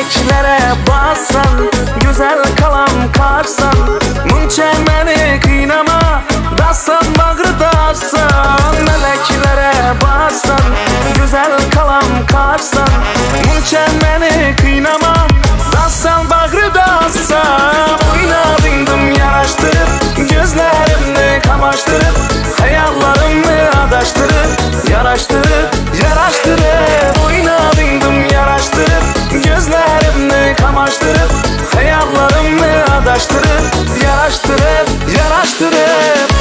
meleklere bassan, güzel kalam karsan, muncha meni qiynama, dassan bag'rida assan. Meleklere bassan, güzel kalam karsan, muncha meni qiynama, dassan bag'rida assan. O'ynadingdim yarashtirib, gözlerimni kamaştırıp, hayallarımı adaştırıp, yarashtirib, yarashtirib. O'ynadingdim yarashtirib, gözlerimni kamaştırıp, hayallarımı adaştırıp, yarashtirib, yarashtirib.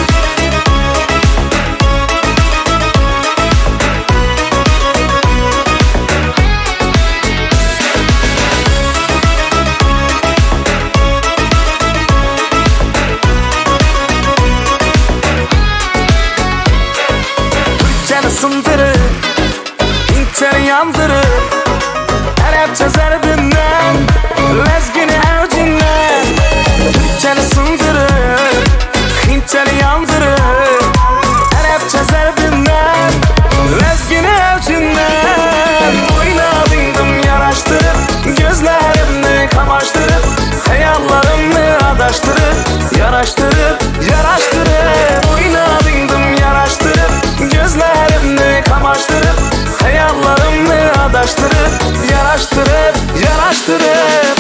Sındırıp, İngilizceni yandırıp, Arapça zarbinden, lezgini avcinden. Türkçeni sındırıp, Hintçeni yandırıp, Arapça zarbinden, lezgini avcinden. Oynadingdim yarashtirib, gözlerimni kamaştırıp, hayallarımı adaştırıp, yarashtirib, yarashtirib. Oynadingdim yarashtirib, gözlerimni kamaştırıp, hayallarımı adaştırıp, yarashtirib, yarashtirib.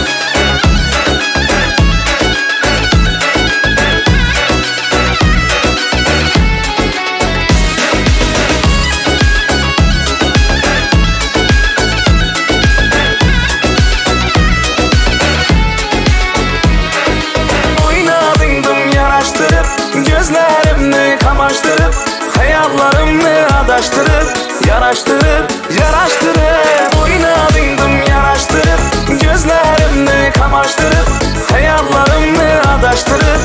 Oynadingdim yarashtirib, gözlerimni kamaştırıp, hayallarımı adaştırıp, yarashtirib, yarashtirib. Oynadingdim yarashtirib, gözlerimni kamaştırıp, hayallarımı adaştırıp,